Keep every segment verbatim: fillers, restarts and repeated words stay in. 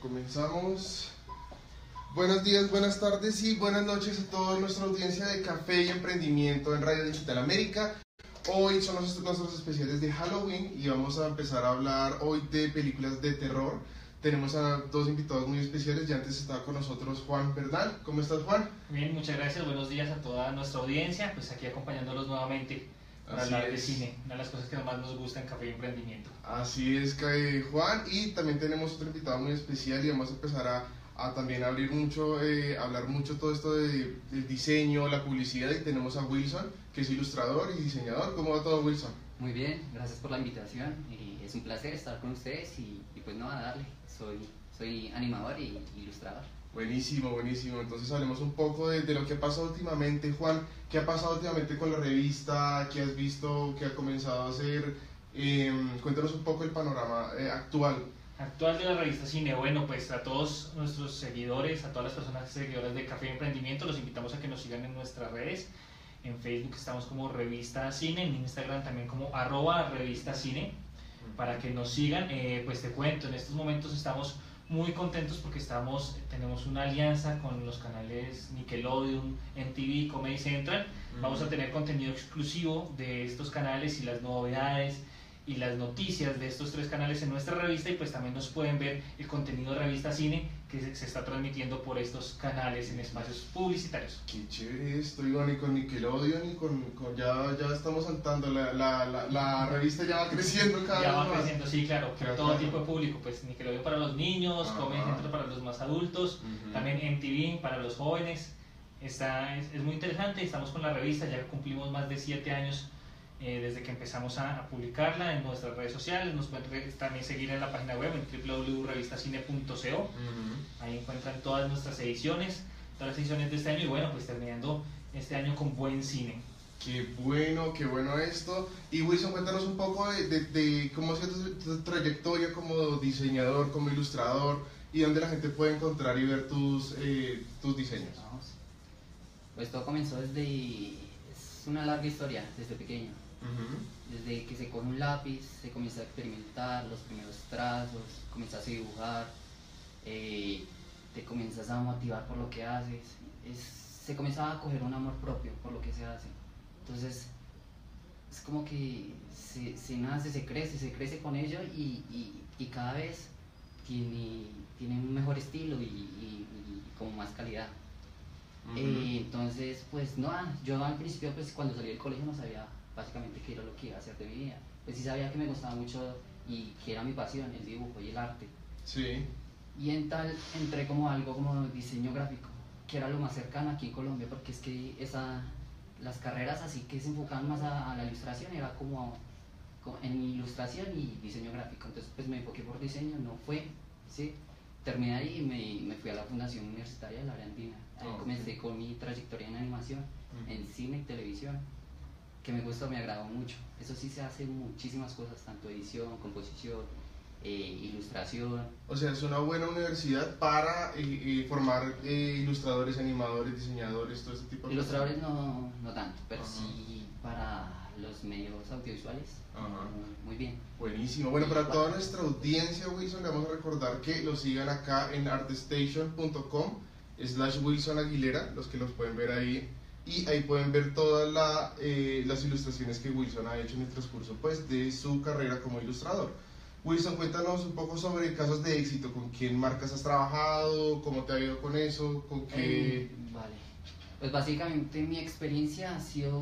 Comenzamos. Buenos días, buenas tardes y buenas noches a toda nuestra audiencia de Café y Emprendimiento en Radio Digital América. Hoy son nuestros, nuestros especiales de Halloween y vamos a empezar a hablar hoy de películas de terror. Tenemos a dos invitados muy especiales y antes estaba con nosotros Juan Bernal. ¿Cómo estás, Juan? Bien, muchas gracias, buenos días a toda nuestra audiencia, pues aquí acompañándolos nuevamente para Así hablar de es. cine, una de las cosas que más nos gusta en Café y Emprendimiento. Así es, que, Juan, y también tenemos otro invitado muy especial y vamos a empezar a, a también abrir mucho, eh, hablar mucho todo esto de, del diseño, la publicidad, y tenemos a Wilson, que es ilustrador y diseñador. ¿Cómo va todo, Wilson? Muy bien, gracias por la invitación y es un placer estar con ustedes y, y pues no, a darle, soy, soy animador y ilustrador. Buenísimo, buenísimo. Entonces hablemos un poco de, de lo que ha pasado últimamente, Juan. ¿Qué ha pasado últimamente con la revista? ¿Qué has visto? ¿Qué ha comenzado a hacer? Eh, cuéntanos un poco el panorama eh, actual. Actual de la revista Cine, bueno, pues a todos nuestros seguidores, a todas las personas seguidoras de Café y Emprendimiento, los invitamos a que nos sigan en nuestras redes. En Facebook estamos como Revista Cine, en Instagram también como arroba Revista Cine, para que nos sigan. Eh, pues te cuento, en estos momentos estamos muy contentos porque estamos, tenemos una alianza con los canales Nickelodeon, M T V, Comedy Central. Vamos a tener contenido exclusivo de estos canales y las novedades y las noticias de estos tres canales en nuestra revista, y pues también nos pueden ver el contenido de Revista Cine que se, se está transmitiendo por estos canales en espacios publicitarios. Qué chévere esto, Iván, y con Nickelodeon y con, con ya, ya estamos saltando, la, la, la, la revista ya va creciendo cada Ya vez va más. creciendo, sí, claro, Claro, todo claro. tipo de público, pues Nickelodeon para los niños, Ajá. Comedy Central para los más adultos, Ujú. también M T V para los jóvenes. Está, es, es muy interesante, estamos con la revista, ya cumplimos más de siete años eh, desde que empezamos a, a publicarla en nuestras redes sociales. Nos pueden re- también seguir en la página web en w w w punto revista cine punto co. Ujú. Ahí encuentran todas nuestras ediciones, todas las ediciones de este año, y bueno, pues terminando este año con buen cine. Qué bueno, qué bueno esto. Y Wilson, cuéntanos un poco de, de, de cómo ha sido tu, tu trayectoria como diseñador, como ilustrador, y dónde la gente puede encontrar y ver tus, eh, tus diseños. Vamos. Pues todo comenzó desde, es una larga historia, desde pequeño. Ujú. Desde que se coge un lápiz, se comienza a experimentar los primeros trazos, comienzas a dibujar, eh, te comienzas a motivar por lo que haces, es, se comienza a coger un amor propio por lo que se hace. Entonces, es como que se, se nace, se crece, se crece con ello y, y, y cada vez tiene, tiene un mejor estilo y, y, y como más calidad. Ujú. Eh, entonces, pues no, ah, yo al principio, pues cuando salí del colegio no sabía básicamente qué era lo que iba a hacer de mi vida. Pues sí sabía que me gustaba mucho y que era mi pasión, el dibujo y el arte. Sí. Y en tal entré como algo como diseño gráfico, que era lo más cercano aquí en Colombia, porque es que esa, las carreras así que se enfocaban más a, a la ilustración era como, como en ilustración y diseño gráfico. Entonces pues me enfoqué por diseño, no fue, ¿sí? Terminé ahí y me, me fui a la Fundación Universitaria de la Área Andina. Ahí Ok. comencé con mi trayectoria en animación, Ujú. en cine y televisión, que me gustó, me agradó mucho. Eso sí, se hace muchísimas cosas, tanto edición, composición, eh, ilustración. O sea, es una buena universidad para eh, eh, formar eh, ilustradores, animadores, diseñadores, todo este tipo de Ilustradores no, no tanto, pero Ajá. sí para los medios audiovisuales. Ajá. Muy, muy bien. Buenísimo. Bueno, para toda nuestra audiencia, Wilson, le vamos a recordar que lo sigan acá en artstation punto com slash Wilson Aguilera, los que los pueden ver ahí, y ahí pueden ver todas la, eh, las ilustraciones que Wilson ha hecho en el transcurso pues, de su carrera como ilustrador. Wilson, cuéntanos un poco sobre casos de éxito, con quién marcas has trabajado, cómo te ha ido con eso, con qué... Eh, vale. Pues básicamente mi experiencia ha sido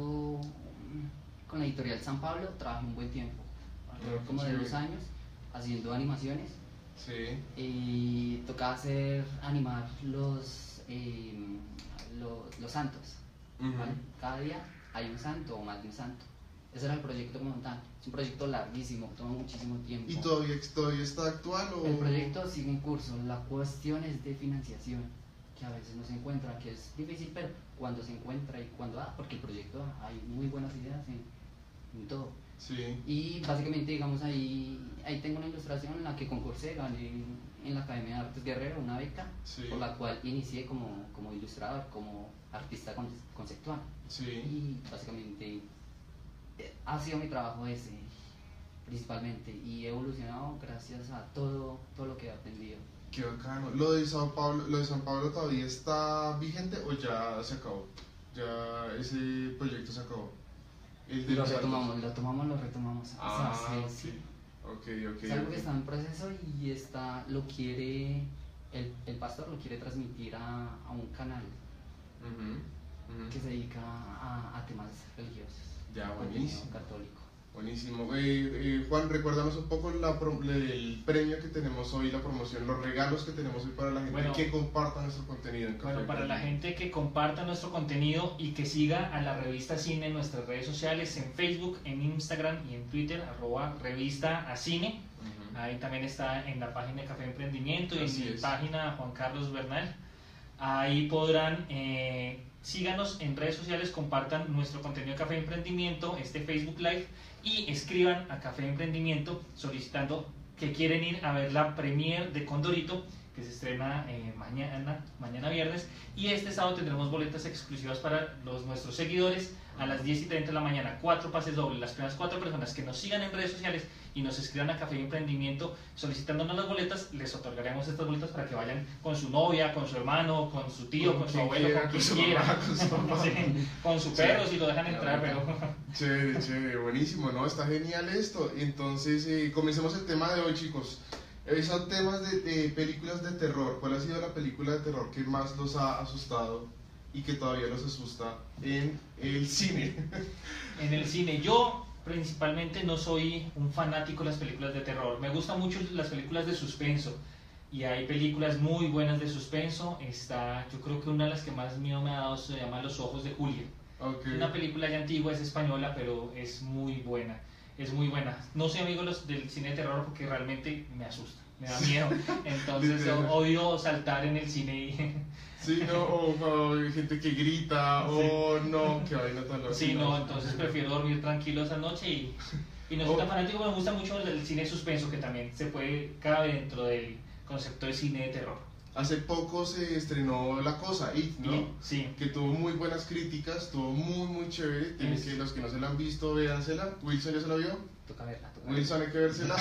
mm, con la editorial San Pablo, trabajé un buen tiempo, alrededor Ah, como de chévere. dos años, haciendo animaciones. Sí. Y tocaba hacer, animar los, eh, los, los santos, Ujú. ¿vale? Cada día hay un santo o más de un santo. Ese era el proyecto como tal. Es un proyecto larguísimo, toma muchísimo tiempo. ¿Y todavía, todavía está actual o...? El proyecto sigue en curso. La cuestión es de financiación, que a veces no se encuentra, que es difícil, pero cuando se encuentra y cuando da, porque el proyecto hay muy buenas ideas en, en todo. Sí. Y básicamente, digamos, ahí, ahí tengo una ilustración en la que concursé, gané en la Academia de Artes Guerrero una beca, Sí. por la cual inicié como, como ilustrador, como artista con- conceptual. Sí. Y básicamente eh, ha sido mi trabajo ese. principalmente, y he evolucionado gracias a todo, todo lo que he aprendido. Qué bacano. ¿Lo de Sao Paulo, lo de San Pablo todavía está vigente o ya se acabó? Ya ese proyecto se acabó. El de Lo los retomamos, saltos. lo tomamos, lo retomamos. Ah, O sea, ok. sí, sí. Ok, ok. Es algo ok. que está en proceso y está, lo quiere, el, el pastor lo quiere transmitir a, a un canal Ujú, ujú. que se dedica a, a temas religiosos. Ya, contenido buenísimo. católico. Buenísimo. Eh, eh, Juan, recuérdanos un poco la pro- el premio que tenemos hoy, la promoción, los regalos que tenemos hoy para la gente Bueno. que comparta nuestro contenido en Café Bueno, para la Emprendimiento. gente que comparta nuestro contenido y que siga a la revista Cine en nuestras redes sociales, en Facebook, en Instagram y en Twitter, arroba revista a cine. Ujú. Ahí también está en la página de Café Emprendimiento y en Así mi es. página Juan Carlos Bernal. Ahí podrán, eh, síganos en redes sociales, compartan nuestro contenido de Café Emprendimiento, este Facebook Live, y escriban a Café Emprendimiento solicitando que quieren ir a ver la premiere de Condorito, que se estrena eh, mañana, mañana viernes, y este sábado tendremos boletas exclusivas para los, nuestros seguidores a las diez y treinta de la mañana, cuatro pases dobles. Las primeras cuatro personas que nos sigan en redes sociales y nos escriban a Café Emprendimiento solicitándonos las boletas, les otorgaremos estas boletas para que vayan con su novia, con su hermano, con su tío, con, su quien abuelo, quiera, con quien su quiera, mamá, con su papá. Sí, con su Sí. perro si lo dejan La entrar, verdad. pero Chévere, chévere, buenísimo, ¿no? Está genial esto. Entonces, eh, comencemos el tema de hoy, chicos. Eh, son temas de, de películas de terror. ¿Cuál ha sido la película de terror que más los ha asustado y que todavía los asusta en el cine? en el cine yo principalmente no soy un fanático de las películas de terror. Me gustan mucho las películas de suspenso. Y hay películas muy buenas de suspenso. Está, yo creo que una de las que más miedo me ha dado se llama Los ojos de Julia. Ok. Es una película ya antigua, es española, pero es muy buena. Es muy buena. No soy amigo de los- del cine de terror porque realmente me asusta, me da miedo. Entonces Literal. o- odio saltar en el cine y... Sí, no, o, o hay gente que grita, o no, que vaina tan loca. Sí, no, entonces prefiero dormir tranquilo esa noche y, y no soy tan Oh. fanático, pero me gusta mucho el, el cine de suspenso, que también se puede, cabe dentro del concepto de cine de terror. Hace poco se estrenó La Cosa, It, ¿no? Y- sí, Que tuvo muy buenas críticas, tuvo muy, muy chévere. Tienen Es- que, los que no se la han visto, véansela. Wilson ya se la vio. Toca verla, toca verla. Wilson hay que vérsela.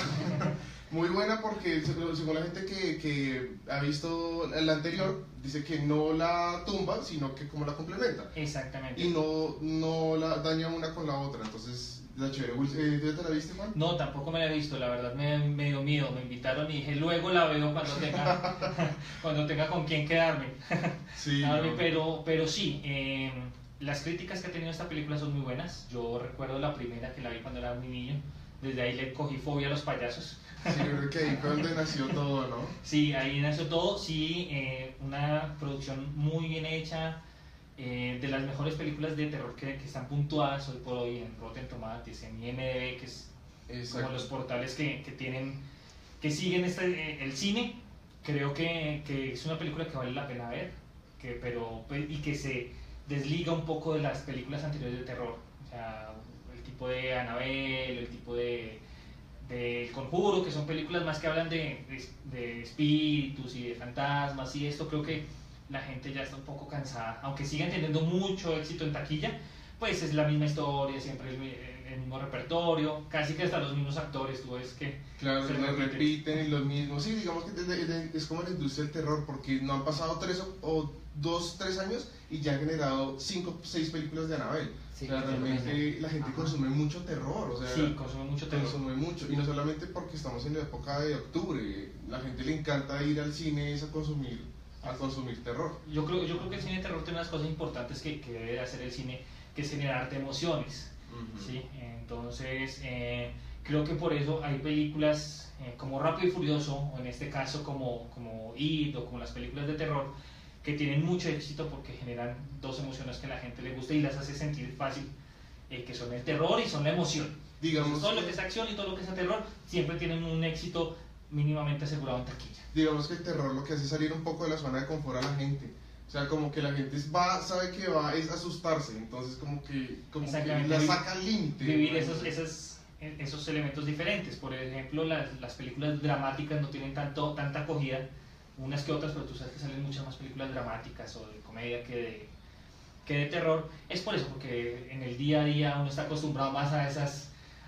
Muy buena porque según según la gente que, que ha visto la anterior, dice que no la tumba, sino que como la complementa. exactamente. Y no, no la daña una con la otra. Entonces, la chévere. Wilson, eh, ¿tú ya te la viste, Juan? No, tampoco me la he visto, la verdad me, me dio miedo, me invitaron y dije, luego la veo cuando tenga, cuando tenga con quién quedarme. Sí. Quedarme, no. pero, pero sí, eh, las críticas que ha tenido esta película son muy buenas. Yo recuerdo la primera que la vi cuando era muy niño, desde ahí le cogí fobia a los payasos. Sí, yo creo que ahí fue donde nació todo, ¿no? Sí, ahí nació todo, sí, eh, una producción muy bien hecha, eh, de las mejores películas de terror que, que están puntuadas hoy por hoy en Rotten Tomatoes, en I M D B, que es como Exacto. los portales que, que tienen, que siguen este, eh, el cine. Creo que, que es una película que vale la pena ver, que, pero, pues, y que se desliga un poco de las películas anteriores de terror. O sea, el tipo de Annabelle, el tipo de, de El Conjuro, que son películas más que hablan de, de, de espíritus y de fantasmas y esto. Creo que la gente ya está un poco cansada, aunque siguen teniendo mucho éxito en taquilla, pues es la misma historia, siempre es el mismo repertorio, casi que hasta los mismos actores, tú ves que Claro, se lo repite. repiten y lo mismo. Sí, digamos que de- de- de- es como la industria del terror, porque no han pasado tres o, o dos, tres años y ya han generado cinco, seis películas de Annabelle. Sí, o sea, sí, realmente sí. la gente Ajá. consume mucho terror, o sea, Sí, consume mucho terror. consume mucho. Y no solamente porque estamos en la época de octubre, la gente le encanta ir al cine es a consumir, a consumir terror. Yo creo, yo creo que el cine de terror tiene unas cosas importantes que, que debe hacer el cine, que es generarte emociones. ¿Sí? Entonces, eh, creo que por eso hay películas eh, como Rápido y Furioso, o en este caso como, como It, o como las películas de terror, que tienen mucho éxito porque generan dos emociones que a la gente le gusta y las hace sentir fácil, eh, que son el terror y son la emoción. Digamos Entonces, todo lo que- que es acción y todo lo que es terror siempre tienen un éxito mínimamente asegurado en taquilla. Digamos que el terror lo que hace es salir un poco de la zona de confort a la gente. O sea, como que la gente va, sabe que va es asustarse, entonces como que, como que Exactamente. la saca al límite. Vivir ¿no? esos, esos, esos elementos diferentes. Por ejemplo, las, las películas dramáticas no tienen tanto, tanta acogida, unas que otras, pero tú sabes que salen muchas más películas dramáticas o de comedia que de, que de terror. Es por eso, porque en el día a día uno está acostumbrado más a esas,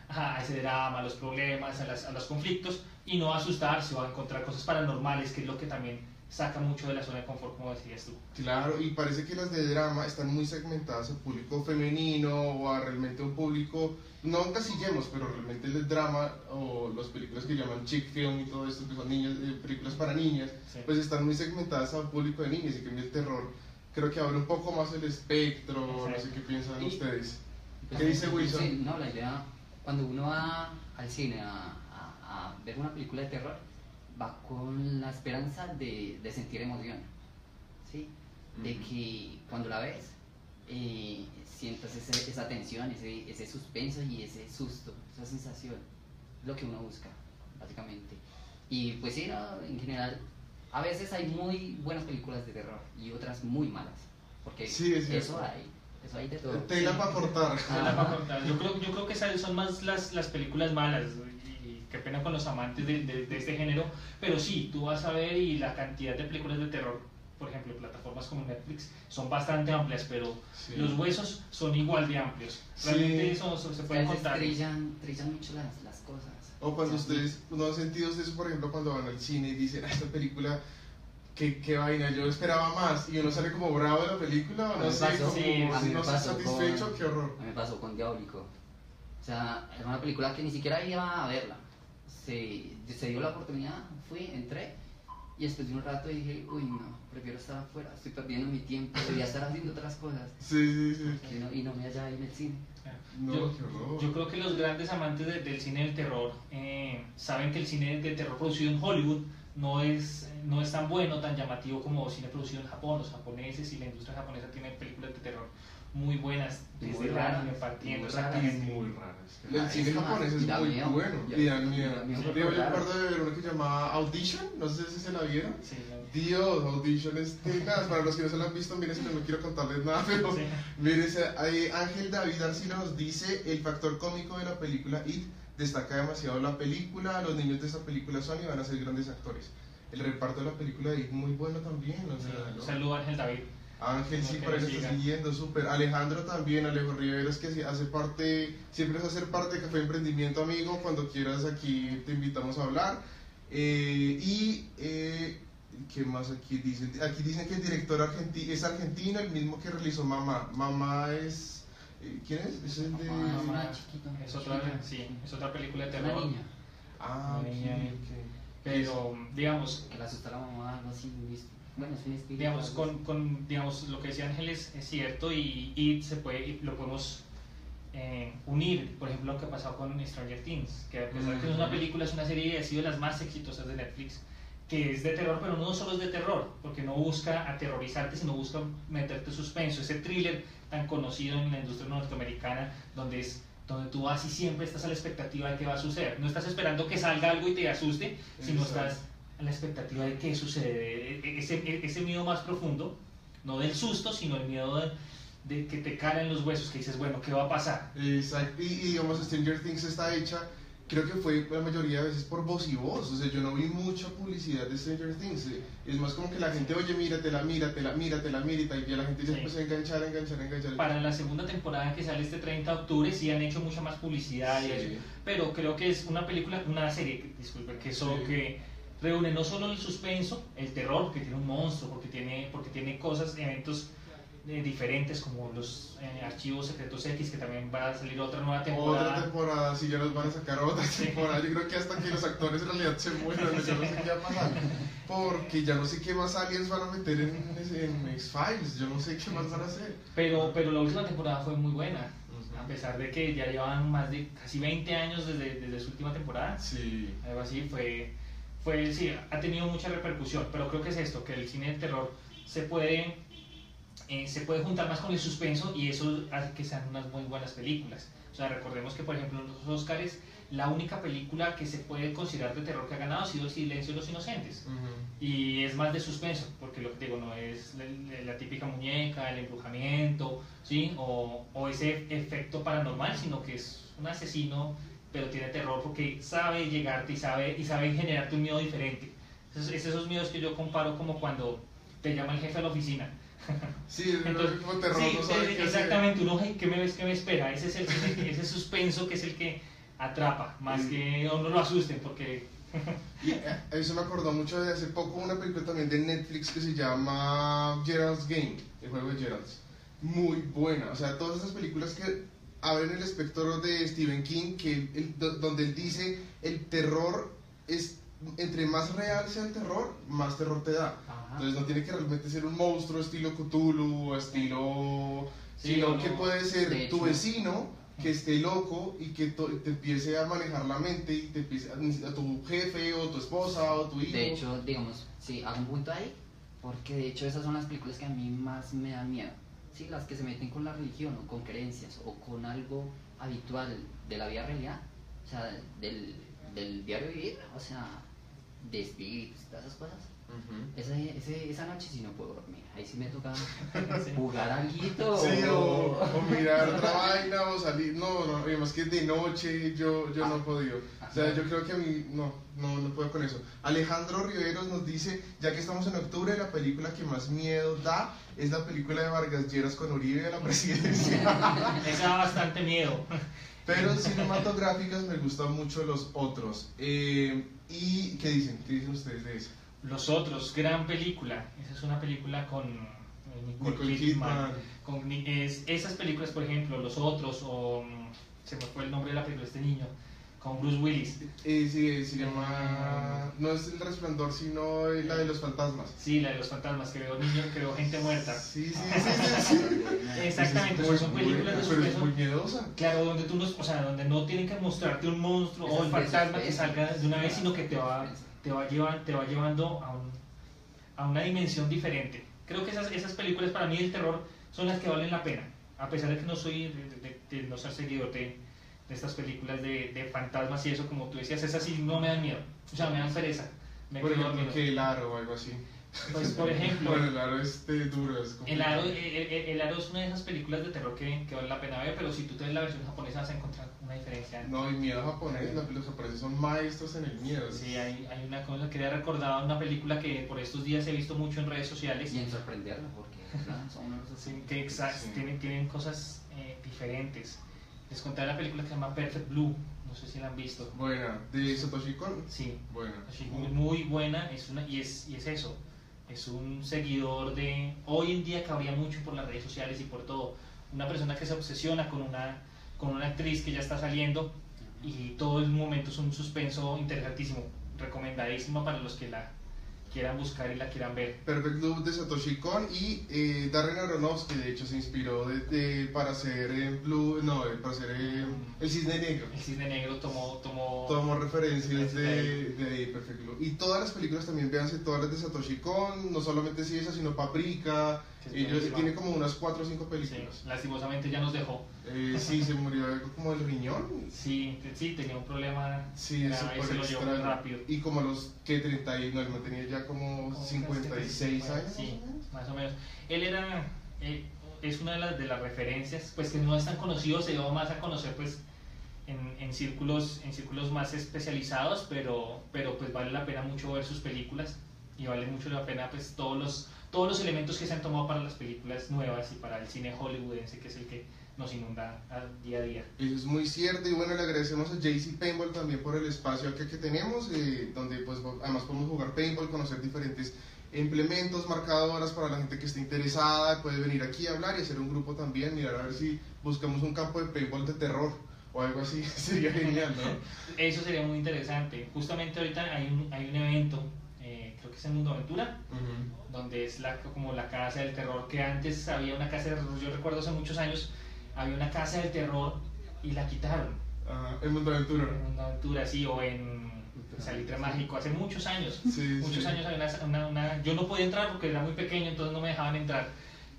a ese drama, a los problemas, a, las, a los conflictos, y no a asustarse o a encontrar cosas paranormales, que es lo que también saca mucho de la zona de confort, como decías tú. Claro, y parece que las de drama están muy segmentadas a público femenino o a realmente un público, no encasillemos, pero realmente el drama o las películas que llaman chick film y todo esto, que son niñas, eh, películas para niñas, Sí. pues están muy segmentadas a un público de niñas, y que el terror creo que abre un poco más el espectro. No sé qué piensan Y- ustedes. Pues, ¿Qué dice Wilson? Sí, no, la idea, cuando uno va al cine a, a- a ver una película de terror, va con la esperanza de, de sentir emoción, ¿sí? De Ujú. que cuando la ves, eh, sientas ese- esa tensión, ese, ese suspenso y ese susto, esa sensación, es lo que uno busca, básicamente. Y pues sí, no, en general, a veces hay muy buenas películas de terror y otras muy malas, porque Sí, es cierto. eso hay, eso hay de todo. Tela para cortar. Se la va a contar. Yo creo, yo creo que esas son más las, las películas malas, y, y qué pena con los amantes de, de, de este género, pero sí, tú vas a ver y la cantidad de películas de terror, por ejemplo, plataformas como Netflix, son bastante amplias, pero Sí. los huesos son igual de amplios. Realmente Sí. eso, eso se A puede veces contar. trillan, trillan mucho las, las cosas. O cuando O sea, ustedes no han sentido eso, por ejemplo, cuando van al cine y dicen, ah, esta película, qué, qué vaina, yo esperaba más, y uno sale como bravo de la película, o A mí no me sé, pasó, como sí, a mí me no sé, pasó satisfecho, con- qué horror. A mí me pasó con Diabólico. O sea, era una película que ni siquiera iba a verla. Se, se dio la oportunidad, fui, entré, y después de un rato dije, uy, no, prefiero estar afuera, estoy perdiendo mi tiempo, debería estar haciendo otras cosas. Sí, sí, sí. Que no- y no me hallaba en el cine. No, yo, qué horror. yo creo que los grandes amantes de- del cine del terror eh, saben que el cine de terror producido en Hollywood no es, no es tan bueno, tan llamativo como cine producido en Japón. Los japoneses y la industria japonesa tienen películas de terror muy buenas, Muy desde el raras, anime partiendo, muy raras. exactamente. Muy raro. es que Ah, El cine es más, japonés es da muy miedo. bueno. Ya- Y dan miedo. da miedo Yo por yo raro. recuerdo de ver una que se llamaba Audition, no sé si se la vieron. Sí, no. Dios, Audition es tenaz. Para los que no se la han visto, miren, si no quiero contarles nada, pero Sí. miren, ahí Ángel David Arcila nos dice: el factor cómico de la película It destaca demasiado la película. Los niños de esta película son y van a ser grandes actores. El reparto de la película de It muy bueno también. O sea, Un ¿no? saludo a Ángel David. Ángel sí, Que por ahí nos nos está siga. siguiendo, súper. Alejandro también, Alejo Riveros, que sí hace parte, siempre es hacer parte de Café Emprendimiento, amigo. Cuando quieras aquí te invitamos a hablar. Eh, y, eh, ¿qué más aquí dicen? Aquí dicen que el director argenti es argentino, el mismo que realizó Mamá. Mamá es, eh, ¿quién es? Es el de... Mamá, Mamá, una chiquita, Es otra, chiquita. sí, es otra película de Una terror. niña, Ah, Una ok, niña. ok. Pero, digamos, que la asusta a la mamá, algo así. ¿Viste? Bueno, es un espíritu. digamos, algo así. con, con, digamos, lo que decía Ángel es, es cierto, y, y se puede, y lo podemos eh, unir, por ejemplo, lo que ha pasado con Stranger Things, que a pesar de que es una película, es una serie y ha sido de las más exitosas de Netflix, que es de terror, pero no solo es de terror, porque no busca aterrorizarte, sino busca meterte suspenso, ese thriller tan conocido en la industria norteamericana, donde es donde tú vas y siempre estás a la expectativa de qué va a suceder. No estás esperando que salga algo y te asuste, sino Exacto. estás a la expectativa de qué sucede, e- ese, ese miedo más profundo, no del susto, sino el miedo de, de que te cala en los huesos, que dices, bueno, ¿qué va a pasar? Exacto, y, y digamos Stranger Things está hecha, creo que fue la mayoría de veces por voz y voz, o sea, yo no vi mucha publicidad de Stranger Things, eh, es más como que la gente, oye, míratela, míratela, míratela, míratela, y ya la gente ya Sí. empezó a enganchar, a enganchar, a enganchar. Para la segunda temporada que sale este treinta de octubre sí han hecho mucha más publicidad y Sí. eso, pero creo que es una película, una serie, que- disculpe, que, solo, Sí. que reúne no solo el suspenso, el terror, porque tiene un monstruo, porque tiene, porque tiene cosas, eventos eh, diferentes como los eh, archivos secretos X, que también va a salir otra nueva temporada. Otra temporada, si ya nos van a sacar otra Sí. temporada, yo creo que hasta que los actores en realidad se mueran, yo no sé qué va a pasar, porque ya no sé qué más aliens van a meter en, en X-Files, yo no sé qué más van a hacer. Pero, pero la última temporada fue muy buena, a pesar de que ya llevan más de casi veinte años desde, desde su última temporada. Sí. Algo así, fue, fue, sí, ha tenido mucha repercusión, pero creo que es esto, que el cine de terror se puede, eh, se puede juntar más con el suspenso y eso hace que sean unas muy buenas películas. O sea, recordemos que, por ejemplo, en los Oscars, la única película que se puede considerar de terror que ha ganado ha sido El Silencio de los Inocentes. Ujú. Y es más de suspenso, porque lo que te digo, no es la, la típica muñeca, el embrujamiento, ¿sí? O, o ese efecto paranormal, sino que es un asesino, pero tiene terror porque sabe llegarte y sabe, y sabe generarte un miedo diferente. Esos, esos miedos que yo comparo como cuando te llama el jefe a la oficina. Sí, es Entonces, como terror, sí, no sabe eh, qué exactamente, uno, "Ay, ¿qué me ves, qué me espera?" Ese es el ese suspenso que es el que atrapa, más Sí. que o no lo asusten, porque Y eh, eso me acordó mucho de hace poco una película también de Netflix que se llama Gerald's Game, el juego de Gerald's. Muy buena, o sea, todas esas películas que abren el espectro de Stephen King, que el- do- donde él dice el terror es, entre más real sea el terror, más terror te da. Ajá. Entonces no tiene que realmente ser un monstruo estilo Cthulhu o estilo... Sí, sino o que no. puede ser De tu hecho. vecino que esté loco y que to- te empiece a manejar la mente y te empiece a, a tu jefe o tu esposa o tu hijo. De hecho, digamos, sí, hago un punto ahí, porque de hecho esas son las películas que a mí más me dan miedo. Sí, las que se meten con la religión o con creencias o con algo habitual de la vida realidad, o sea, del, del diario vivir, o sea, de espíritus y todas esas cosas. Ujú. Esa, ese- esa noche sí no puedo dormir, ahí sí me toca Sí. jugar alguito. Sí, o, o mirar otra vaina o salir. No, no, además que de noche yo, yo no he podido. O sea, yo creo que a mí no, no, no puedo con eso. Alejandro Riveros nos dice, ya que estamos en octubre, la película que más miedo da es la película de Vargas Lleras con Uribe a la presidencia. esa da bastante miedo. Pero cinematográficas me gustan mucho los otros. Eh, ¿Y qué dicen? ¿Qué dicen ustedes de eso? Los otros, gran película. Esa es una película con eh, Nicole, Nicole Kidman. Kidman. Con, ni- es- esas películas, por ejemplo, Los Otros, o mm, se me fue el nombre de la película de este niño, con Bruce Willis. Eh, sí, se llama... No es El Resplandor, sino la de los fantasmas. Sí, la de los fantasmas, que veo niños, que veo gente muerta. Sí, sí, sí, sí, sí. Exactamente, o sea, son películas de Pero es muy suspenso. miedosa. Claro, donde tú no, o sea, donde no tienen que mostrarte un monstruo o el Esas de fantasma que suspenso. salga de una vez, sino que te va, te va, llevan, te va llevando a, un, a una dimensión diferente. Creo que esas, esas películas para mí del terror son las que valen la pena, a pesar de que no soy, de, de- de- de no ser seguidor de, de estas películas de, de fantasmas y eso, como tú decías, esas sí no me dan miedo, o sea, me dan pereza. Me Por quedo ejemplo, dormido. que el aro o algo así. Pues, por ejemplo, Bueno, el aro es de duro, es El Aro, complicado. el, el- el Aro es una de esas películas de terror que, que vale la pena ver, pero si tú te ves la versión japonesa vas a encontrar una diferencia. No, y miedo japonés, la- los japoneses son maestros en el miedo. Sí, hay, hay una cosa que he recordado, una película que por estos días he visto mucho en redes sociales, Y en sorprenderlo, porque ¿verdad? Son unos sí, que exa- Sí. tienen, tienen cosas eh, diferentes. Les conté la película que se llama Perfect Blue, no sé si la han visto. Buena, de Satoshi Kon. Sí, Buena. así, muy, muy buena, es una, y, es, y es eso, es un seguidor de, hoy en día cabría mucho por las redes sociales y por todo, una persona que se obsesiona con una, con una actriz que ya está saliendo y todo el momento es un suspenso interesantísimo, recomendadísimo para los que la quieran buscar y la quieran ver. Perfect Blue de Satoshi Kon y eh, Darren Aronofsky, de hecho, se inspiró de, de- para hacer eh, Blue, no, eh, para hacer eh, El Cisne Negro. El Cisne Negro tomó, tomó, Tomó referencias de de, de ahí, Perfect Blue. Y todas las películas también, véanse todas las de Satoshi Kon, no solamente si esa, sino Paprika. Que es Y yo, buenísima. tiene como unas cuatro o cinco sí, películas. lastimosamente ya nos dejó. Eh, sí, se murió algo como el riñón. Sí, te- sí, tenía un problema Sí, es grave y súper se lo llevó muy extraño. rápido. Y como a los que treinta y no, él tenía ya como Como cincuenta y seis años. Sí, más o menos. Él era, eh, es una de las, de las referencias, pues que no es tan conocido, se dio más a conocer pues en, en círculos, en círculos más especializados, pero, pero pues vale la pena mucho ver sus películas y vale mucho la pena pues todos los, todos los elementos que se han tomado para las películas nuevas y para el cine hollywoodense, que es el que nos inunda a- día a día. Eso es muy cierto y bueno, le agradecemos a J C Paintball también por el espacio acá que tenemos, eh, donde pues además podemos jugar paintball, conocer diferentes implementos, marcadoras para la gente que esté interesada, puede venir aquí a hablar y hacer un grupo también, mirar a ver si buscamos un campo de paintball de terror o algo así, sería genial, ¿no? Eso sería muy interesante. Justamente ahorita hay un, hay un evento, eh, creo que es en Mundo Aventura, Ujú. donde es la, como la casa del terror, que antes había una casa del terror, yo recuerdo hace muchos años, había una casa del terror y la quitaron. Ajá, el mundo aventura. En Mundo Aventura, sí, o en Salitre Mágico, hace muchos años. Sí, Muchos sí. años había una, una- una- yo no podía entrar porque era muy pequeño, entonces no me dejaban entrar.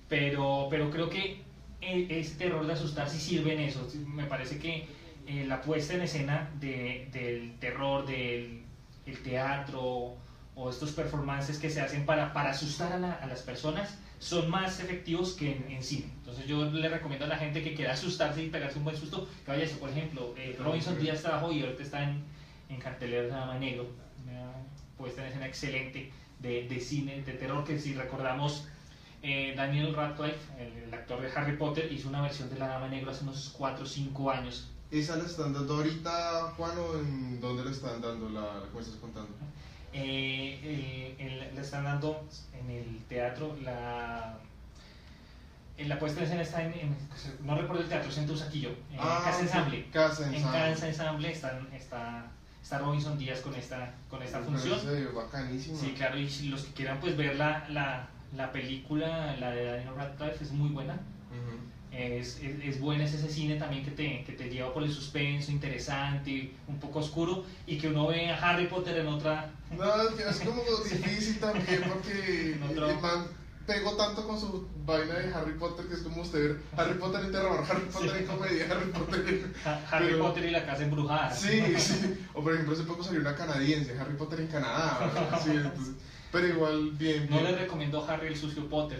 Pero, pero creo que e- ese terror de asustar sí sirve en eso. Me parece que eh, la puesta en escena de- del terror, del el teatro o estos performances que se hacen para, para asustar a, la- a las personas son más efectivos que en, en cine. Entonces yo le recomiendo a la gente que quiera asustarse y pegarse un buen susto, que vaya a eso. Por ejemplo, eh, Robinson Díaz trabajó y ahorita está en, en cartelera de Dama Negro, una puesta en escena excelente de, de cine, de terror, que si recordamos, eh, Daniel Radcliffe, el, el actor de Harry Potter, hizo una versión de La Dama Negro hace unos cuatro o cinco años, ¿Esa la están dando ahorita, Juan, o en dónde la están dando, la, la que me estás contando? Eh, el- el- le están dando en el teatro la... en la puesta en escena está en, en- no recuerdo el teatro, Centro Saquillo, en Ah, Casa sí, Ensamble. Casa En Ensamble. Casa Ensamble están, está, está Robinson Díaz con esta, con esta Pero función. se ve bacanísimo. Sí, claro, y si los que quieran pues ver la, la, la película, la de Daniel Radcliffe, es muy buena. Ujú. Es, es, es buena, es ese cine también que te, que te lleva por el suspenso, interesante, un poco oscuro, y que uno ve a Harry Potter en otra... No, que es como difícil también porque En otro- el man pegó tanto con su vaina de Harry Potter que es como usted ver Harry Potter en terror, Harry Potter en comedia, Harry Potter en... Ha- Harry Pero- Potter y la casa embrujada. Sí, sí. O por ejemplo hace poco salió una canadiense, Harry Potter en Canadá. ¿verdad? Sí, entonces, pero igual bien, No bien. le recomiendo a Harry el sucio Potter.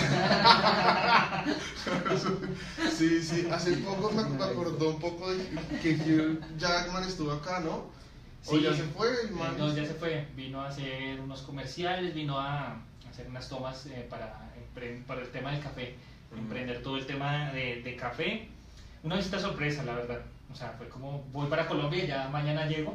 Sí, sí, hace poco me me acordó un poco de que Hugh Jackman estuvo acá, ¿no? O Sí. ya se fue el Eh, man. no, ya se fue. Vino a hacer unos comerciales, vino a hacer unas tomas eh, para, empre- para el tema del café. Ujú. Emprender todo el tema de, de café. Una visita sorpresa, la verdad. O sea, fue como, voy para Colombia y ya mañana llego.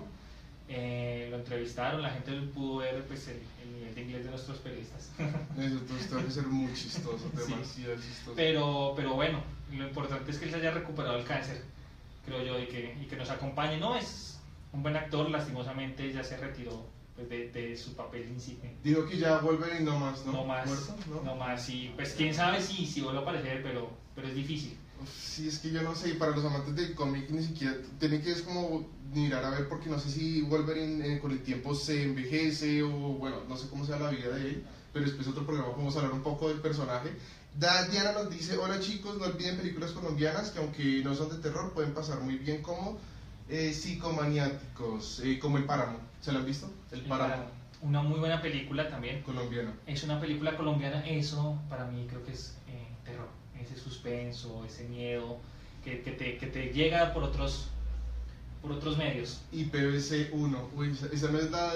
Eh, lo entrevistaron, la gente pudo ver pues, el, el nivel de inglés de nuestros periodistas. Eso, entonces tengo que ser muy chistoso, Sí. demasiado chistoso. Pero, pero bueno, lo importante es que él se haya recuperado el cáncer, creo yo, y que, y que nos acompañe. No, es un buen actor, lastimosamente ya se retiró pues, de, de su papel insigne. Dijo que ya vuelve y no más, ¿no? No más, ¿Muerto? ¿No? no más, y pues quién sabe si, si vuelve a aparecer, pero, pero es difícil. Uf, sí, es que yo no sé, y para los amantes del cómic ni siquiera tienen que es como mirar a ver, porque no sé si Wolverine eh, con el tiempo se envejece o bueno, no sé cómo sea la vida de él, pero después otro programa podemos hablar un poco del personaje. Da- Diana nos dice, hola chicos, no olviden películas colombianas que aunque no son de terror pueden pasar muy bien como eh, psicomaniáticos, eh, como El Páramo. ¿Se lo han visto? El Páramo Una muy buena película también. colombiano. Es una película colombiana, eso para mí creo que es eh, terror, ese suspenso, ese miedo que, que, te, que te llega por otros, por otros medios. Y P B C uno, uy, esa, esa no es la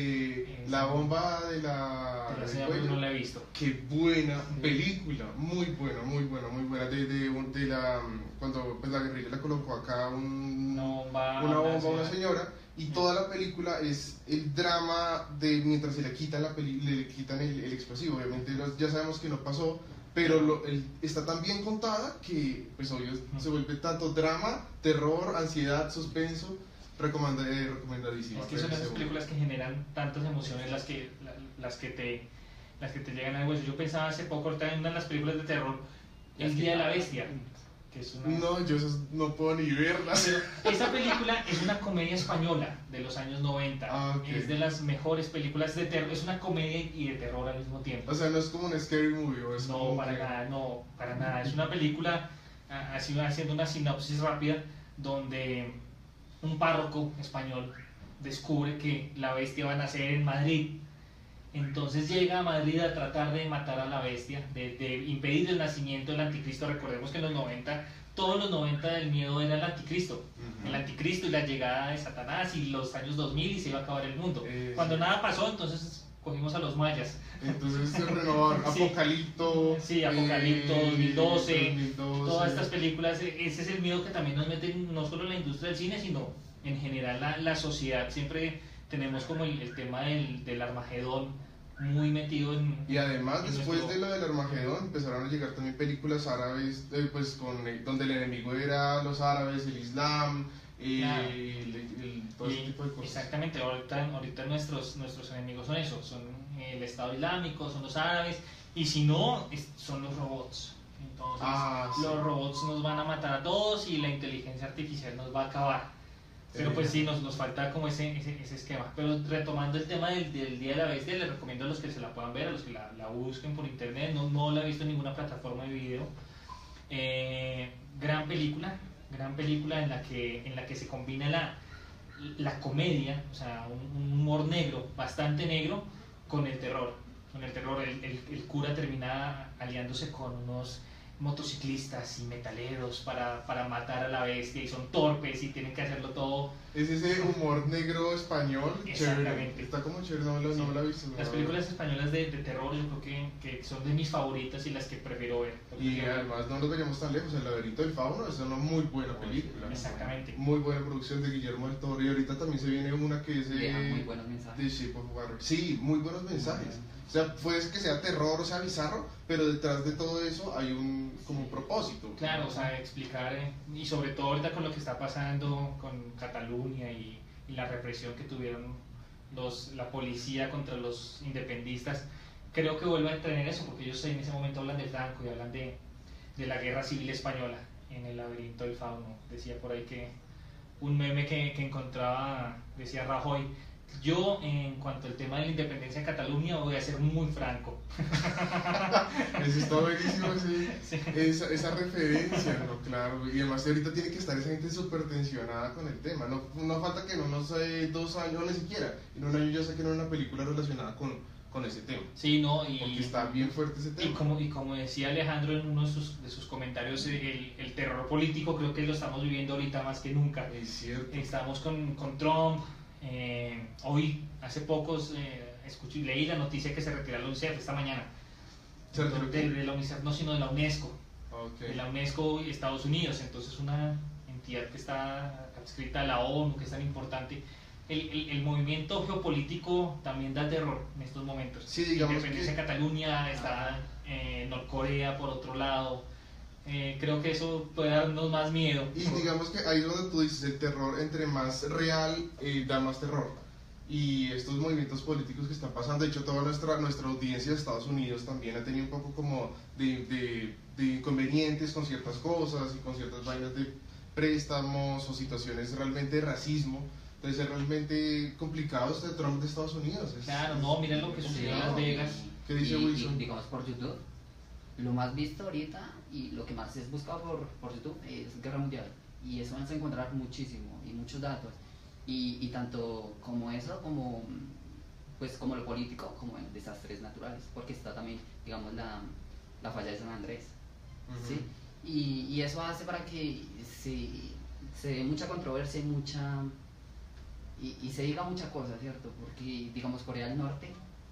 de Esa la no. bomba de la... Pero del esa cuello. no la he visto. Qué buena película, muy buena, muy buena, muy buena. De, de, un- de la, cuando pues, la guerrilla le colocó acá un, Una bomba, una bomba a ciudad. una señora y toda la película es el drama de mientras se le quitan, la peli, le quitan el, el explosivo. Obviamente los- ya sabemos que no pasó, pero lo- el- está tan bien contada que pues obvio se vuelve tanto drama, terror, ansiedad, suspenso. Recomenda, eh, recomendadísima. Es que son esas Seguro. películas que generan tantas emociones las que, la- las que, te, las que te llegan al hueso. Yo pensaba hace poco ahorita en una de las películas de terror, El Las Día de que- la Bestia, que es una... No, yo esas no puedo ni verlas. Esa película es una comedia española de los años noventa. Ah, ok. Es de las mejores películas de terror. Es una comedia y de terror al mismo tiempo. O sea, no es como un scary movie. O es No, como para que- nada, no, para nada. Es una película, ah, así haciendo una sinopsis rápida, donde un párroco español descubre que la bestia va a nacer en Madrid. Entonces llega a Madrid a tratar de matar a la bestia, de, de impedir el nacimiento del anticristo. Recordemos que en los noventa, todos los noventa el miedo era el anticristo. Ujú. El anticristo y la llegada de Satanás y los años dos mil y se iba a acabar el mundo. Eh, Cuando nada pasó, entonces cogimos a los mayas. Entonces se renovar Sí. Apocalipto. Sí, Apocalipto, dos mil doce, dos mil doce. Todas estas películas, e- ese es el miedo que también nos meten no solo en la industria del cine, sino en general la, la sociedad. Siempre tenemos como el, el tema del, del Armagedón muy metido en... Y además, en después nuestro- de lo del Armagedón, empezaron a llegar también películas árabes, eh, pues con eh, donde el enemigo era los árabes, el Islam, eh, Claro. el, el- todo ese Y tipo de cosas. exactamente, ahorita, ahorita nuestros, nuestros enemigos son eso, son el Estado Islámico, son los árabes, y si no, es- son los robots. Entonces, Ah, sí. los robots nos van a matar a todos y la inteligencia artificial nos va a acabar. Pero Eh. pues sí, nos, nos falta como ese, ese, ese esquema. Pero retomando el tema del, del Día de la Bestia, les recomiendo a los que se la puedan ver, a los que la, la busquen por internet. No, no la he visto en ninguna plataforma de video. Eh, gran película, gran película en la que, en la que se combina la, la comedia, o sea, un, un humor negro, bastante negro, con el terror. Con el terror, el, el, el cura termina aliándose con unos motociclistas y metaleros para, para matar a la bestia y son torpes y tienen que hacerlo todo. Es ese humor negro español, chévere. Exactamente. Está como chévere, no, lo- no Sí. la he visto. no Las la- películas españolas de, de terror yo creo que, que son de mis favoritas y las que prefiero ver. Y además no nos vayamos tan lejos, El laberinto del fauno es una muy buena película. Exactamente. Muy buena producción de Guillermo del Toro. Y ahorita también se viene una que es Deja muy eh, buenos mensajes. The Shape of Water. Sí, muy buenos mensajes. O sea, puede ser que sea terror o sea bizarro, pero detrás de todo eso hay un como un propósito. Claro, o sea, explicar, eh, y sobre todo ahorita con lo que está pasando con Cataluña y, y la represión que tuvieron los, la policía contra los independistas, creo que vuelve a tener eso, porque ellos en ese momento hablan de Franco y hablan de, de la guerra civil española en El laberinto del fauno. Decía por ahí que un meme que, que encontraba, decía Rajoy, yo en cuanto al tema de la independencia de Cataluña voy a ser muy franco. Eso está buenísimo, sí. Sí. Esa, esa referencia, ¿no? Claro. Y además ahorita tiene que estar esa gente súper tensionada con el tema. No, no falta que en unos eh, dos años, no ni siquiera, en un año ya saquen una película relacionada con, con ese tema. Sí, no, y, Porque está bien fuerte ese y, tema. como, y como decía Alejandro en uno de sus, de sus comentarios, el, el terror político creo que lo estamos viviendo ahorita más que nunca. Es cierto. Estamos con, con Trump, eh, hoy, hace pocos, eh, escuché, leí la noticia que se retira la UNICEF esta mañana. ¿Se retiró de, qué? de la UNICEF, no, sino de la UNESCO. Ok. De la UNESCO y Estados Unidos, entonces una entidad que está adscrita a la ONU, que es tan importante. El, el, el movimiento geopolítico también da terror en estos momentos. Sí, digamos Independencia que- de Cataluña, está eh, Norcorea por otro lado. Eh, creo que eso puede darnos más miedo. Y digamos que ahí es donde tú dices, el terror entre más real eh, da más terror. Y estos movimientos políticos que están pasando, de hecho toda nuestra, nuestra audiencia de Estados Unidos también ha tenido un poco como de, de, de inconvenientes con ciertas cosas y con ciertas vainas de préstamos o situaciones realmente de racismo. Entonces es realmente complicado este Trump de Estados Unidos. Es- Claro, no, mira lo que sucedió en Sí, Las Vegas. y- ¿Qué dice y- Wilson? y, digamos por YouTube, lo más visto ahorita y lo que más es buscado por, por YouTube es Guerra Mundial. Y eso vas a encontrar muchísimo y muchos datos. Y, y tanto como eso, como, pues, como lo político, como en desastres naturales. Porque está también, digamos, la, la falla de San Andrés. Ujú. ¿Sí? Y, y eso hace para que se, se dé mucha controversia y mucha... Y, y se diga mucha cosa, ¿cierto? Porque, digamos, Corea del Norte,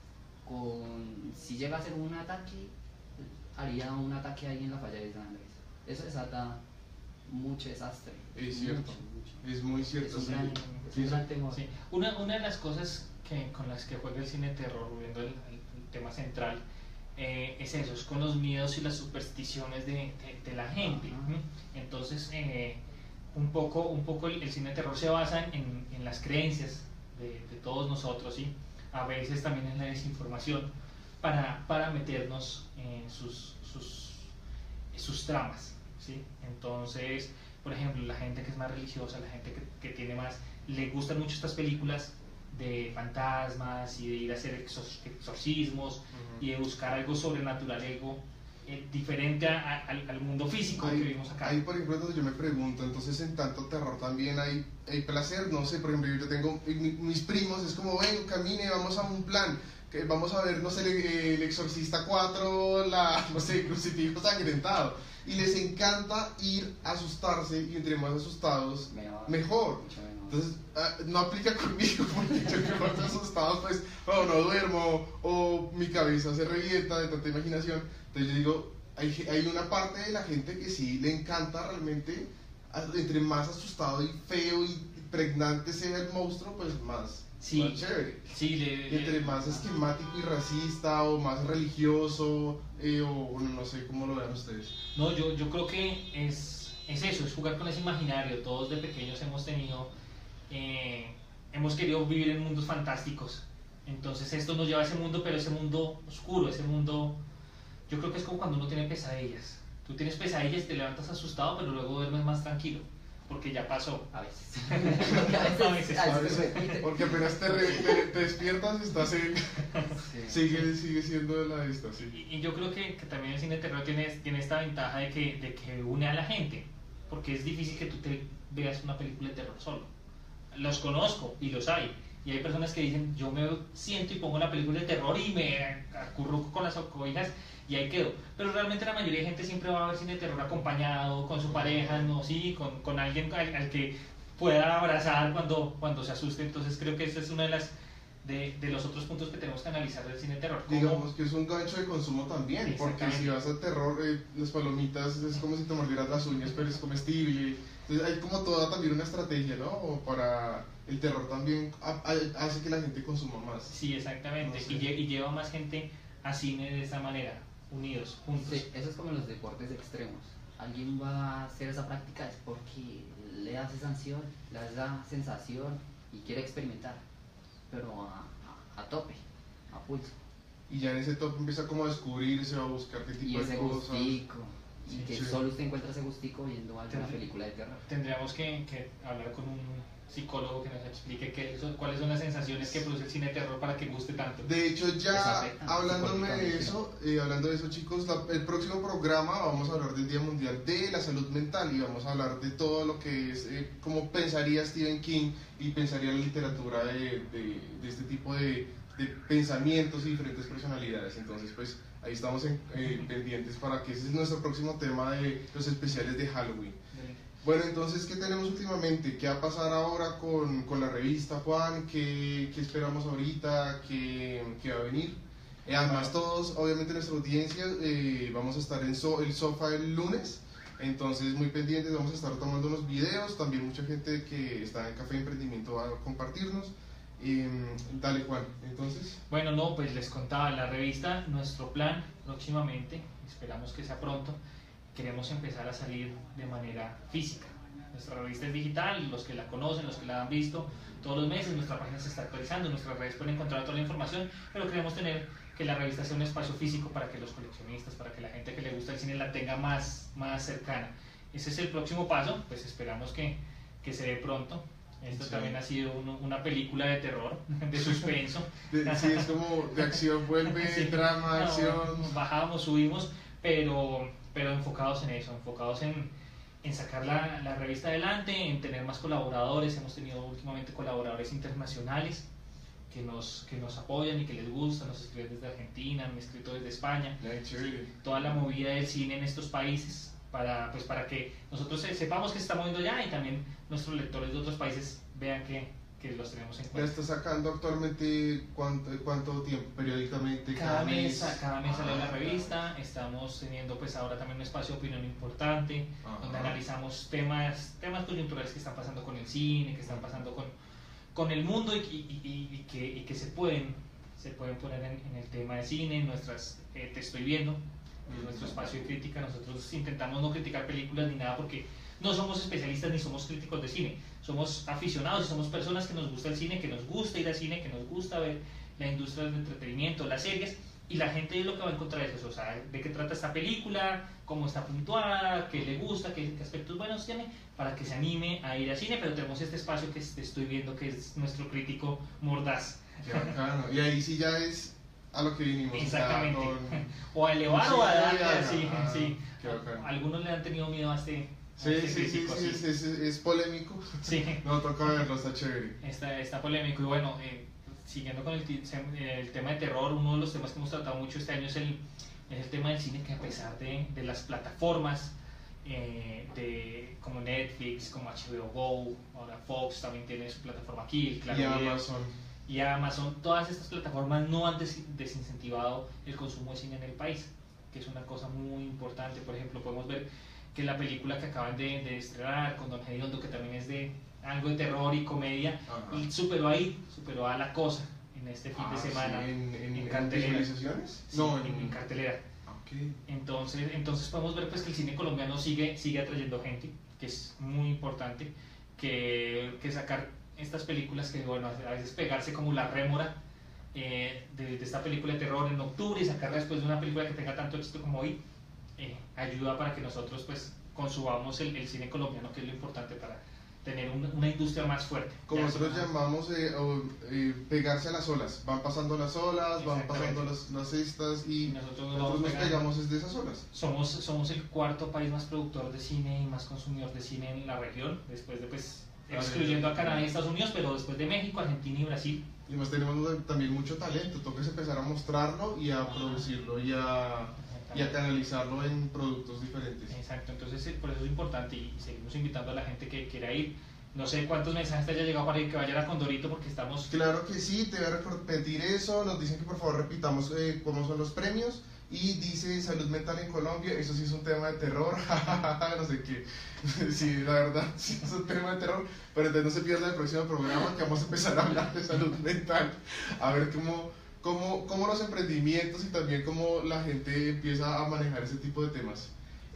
con, si llega a hacer un ataque, haría un ataque ahí en la falla de San Andrés. Eso desata mucho desastre. Es cierto. Mucho, mucho. Es muy Es cierto. un sí. gran, es un gran temor. Sí. Una, una de las cosas que, con las que juega el cine de terror, volviendo al, al tema central, eh, es eso, es con los miedos y las supersticiones de, de, de la gente. Ajá. ¿m? Entonces, eh, un poco, un poco el, el cine de terror se basa en, en las creencias de, de todos nosotros, ¿sí? A veces también en la desinformación, para, para meternos en sus, sus, sus tramas, ¿sí? Entonces, por ejemplo, la gente que es más religiosa, la gente que, que tiene más, le gustan mucho estas películas de fantasmas y de ir a hacer exor- exorcismos Ujú. y de buscar algo sobrenatural, algo eh, diferente a- a- al, al mundo físico que Ahí, vivimos acá. ahí, por ejemplo, es donde yo me pregunto, entonces en tanto terror también hay, hay placer, no sé, por ejemplo, yo tengo mi- mis primos, es como, ven, camine, vamos a un plan, que vamos a ver, no sé, el, el Exorcista cuatro, la, no sé, Crucifijo sangrentado, y les encanta ir a asustarse, y entre más asustados, Mejor. mejor. Mucho mejor. Entonces, ah, no aplica conmigo, porque yo que cuando asustado, pues, o no duermo, o mi cabeza se revienta de tanta imaginación. Entonces yo digo, hay, hay una parte de la gente que sí le encanta realmente, a- entre más asustado y feo y pregnante sea el monstruo, pues más, Sí. más chévere. Sí, le- Y entre le- más esquemático y racista, o más religioso, eh, o no, no sé cómo lo vean ustedes. No, yo, yo creo que es, es eso, es jugar con ese imaginario. Todos de pequeños hemos tenido, eh, hemos querido vivir en mundos fantásticos. Entonces esto nos lleva a ese mundo, pero ese mundo oscuro, ese mundo, yo creo que es como cuando uno tiene pesadillas. Tú tienes pesadillas, te levantas asustado, pero luego duermes más tranquilo, porque ya pasó. A veces. A veces, a A veces veces, se repite. porque apenas te, re- te- te despiertas, estás en, Sí. sigue, sigue siendo de la de esta, sí. Y, y yo creo que, que también el cine de terror tiene, tiene esta ventaja de que, de que une a la gente, porque es difícil que tú te veas una película de terror solo. Los conozco y los hay, Y hay personas que dicen, yo me siento y pongo la película de terror y me acurruco con las cobijas y ahí quedo. Pero realmente la mayoría de gente siempre va a ver cine de terror acompañado, con su pareja, ¿no? Sí, con, con alguien al, al que pueda abrazar cuando, cuando se asuste. Entonces creo que esta es una de las de, de los otros puntos que tenemos que analizar del cine de terror. ¿Cómo? Digamos que es un gancho de consumo también, porque si vas a terror, eh, las palomitas es como si te mordieras las uñas, pero es comestible. Entonces hay como toda también una estrategia, ¿no? O para el terror también a, a, hace que la gente consuma más. Sí, exactamente, No sé. y, lle y lleva más gente a cine de esta manera, unidos, juntos. Sí, eso es como los deportes extremos. Alguien va a hacer esa práctica es porque le da sensación, le da sensación y quiere experimentar, pero a, a, a tope, a pulso. Y ya en ese top empieza como a descubrirse, a buscar qué Y tipo de ese cosas. gustico, y Sí, que sí. solo usted encuentra ese gustico viendo alguna Tendrí- película de terror. Tendríamos que, que hablar con un psicólogo que nos explique qué, son- cuáles son las sensaciones que produce el cine de terror para que guste tanto. De hecho, Les ya afecta hablándome de psicológicamente. eso, eh, hablando de eso, chicos, la- el próximo programa vamos a hablar del Día Mundial de la Salud Mental y vamos a hablar de todo lo que es, eh, cómo pensaría Stephen King y pensaría la literatura de, de, de este tipo de, de pensamientos y diferentes personalidades. Entonces, pues ahí estamos en- eh, pendientes para que ese es nuestro próximo tema de los especiales de Halloween. Bueno, entonces, ¿qué tenemos últimamente? ¿Qué va a pasar ahora con, con la revista, Juan? ¿Qué, qué esperamos ahorita? ¿Qué, qué va a venir? Eh, además, todos, obviamente, nuestra audiencia, eh, vamos a estar en so- el sofá el lunes. Entonces, muy pendientes, vamos a estar tomando unos videos. También mucha gente que está en Café de Emprendimiento va a compartirnos. Eh, dale, Juan, entonces. Bueno, no, pues les contaba la revista, nuestro plan próximamente, esperamos que sea pronto, queremos empezar a salir de manera física. Nuestra revista es digital, los que la conocen, los que la han visto todos los meses, nuestra página se está actualizando, en nuestras redes pueden encontrar toda la información, pero queremos tener que la revista sea un espacio físico para que los coleccionistas, para que la gente que le gusta el cine la tenga más, más cercana. Ese es el próximo paso, pues esperamos que, que se dé pronto. Esto Sí. también ha sido uno- una película de terror, de suspenso. De- sí, es como de acción, vuelve, Sí. drama, No, acción. bajamos, subimos, pero, pero enfocados en eso, enfocados en, en sacar la, la revista adelante, en tener más colaboradores. Hemos tenido últimamente colaboradores internacionales que nos, que nos apoyan y que les gusta, nos escriben desde Argentina, me han escrito desde España, Ay, chévere. toda la movida del cine en estos países, para, pues, para que nosotros se- sepamos que se está moviendo ya y también nuestros lectores de otros países vean que, que los tenemos en ¿Ya cuenta. está sacando actualmente cuánto, cuánto tiempo? ¿Periódicamente? Cada mes, cada mes sale la Ah, revista, estamos teniendo pues ahora también un espacio de opinión importante, Ajá. donde analizamos temas, temas coyunturales que están pasando con el cine, que están pasando con, con el mundo y, y- y- y que, y que se pueden, se pueden poner en, en el tema de cine, en nuestras, eh, te estoy viendo, en nuestro espacio de crítica. Nosotros intentamos no criticar películas ni nada porque no somos especialistas ni somos críticos de cine, somos aficionados y somos personas que nos gusta el cine, que nos gusta ir al cine, que nos gusta ver la industria del entretenimiento, las series, y la gente lo que va a encontrar es eso, o sea, de qué trata esta película, cómo está puntuada, qué le gusta, qué, qué aspectos buenos tiene, para que se anime a ir al cine. Pero tenemos este espacio que es- estoy viendo que es nuestro crítico mordaz. Qué bacano. Y ahí sí ya es a lo que vinimos. o sea, Exactamente. con- O a elevar Sí, o a ya, darle ya, así, ah, sí. qué bacano. Algunos le han tenido miedo a este, a Sí, este sí, sí, crítico, sí, sí. es, es- es polémico. Sí. No, toca verlo, está chévere. Está, está polémico. Y bueno, eh, siguiendo con el, ti- sem- el tema de terror, uno de los temas que hemos tratado mucho este año es el, es el tema del cine, que a pesar de, de las plataformas eh, de, como Netflix, como H B O Go, ahora Fox también tiene su plataforma aquí, el Claro Y Video, Amazon. y Amazon, todas estas plataformas no han des- desincentivado el consumo de cine en el país, que es una cosa muy importante. Por ejemplo, podemos ver que la película que acaban de, de estrenar con Don Hediondo, que también es de algo de terror y comedia, Ajá. y superó ahí, superó a La Cosa en este fin Ah, de semana, sí, en, en, en en cartelera. visualizaciones. Sí, No, en, en cartelera. Ok. Entonces, entonces podemos ver pues que el cine colombiano sigue, sigue atrayendo gente, que es muy importante, que, que sacar estas películas que, bueno, a veces pegarse como la rémora eh, de, de esta película de terror en octubre y sacarla después de una película que tenga tanto éxito como hoy, eh, ayuda para que nosotros pues consumamos el, el cine colombiano, que es lo importante para tener un- una industria más fuerte. Como Ya nosotros son- llamamos eh, o, eh, pegarse a las olas. Van pasando las olas, van Exactamente. pasando las, las estas y y nosotros nos, nosotros vamos nos pegando. pegamos desde esas olas. Somos, somos el cuarto país más productor de cine y más consumidor de cine en la región, después de pues excluyendo a Canadá y Estados Unidos, pero después de México, Argentina y Brasil. Y más tenemos también mucho talento, toca empezar a mostrarlo y a producirlo y a, y a canalizarlo en productos diferentes. Exacto, entonces por eso es importante y seguimos invitando a la gente que quiera ir. No sé cuántos mensajes te haya llegado para que vayan a Condorito porque estamos... Claro que sí, te voy a repetir eso, nos dicen que por favor repitamos eh, cómo son los premios. Y dice salud mental en Colombia, eso sí es un tema de terror, no sé qué. Sí, la verdad, sí es un tema de terror, pero entonces no se pierda el próximo programa que vamos a empezar a hablar de salud mental, a ver cómo, cómo, cómo los emprendimientos y también cómo la gente empieza a manejar ese tipo de temas.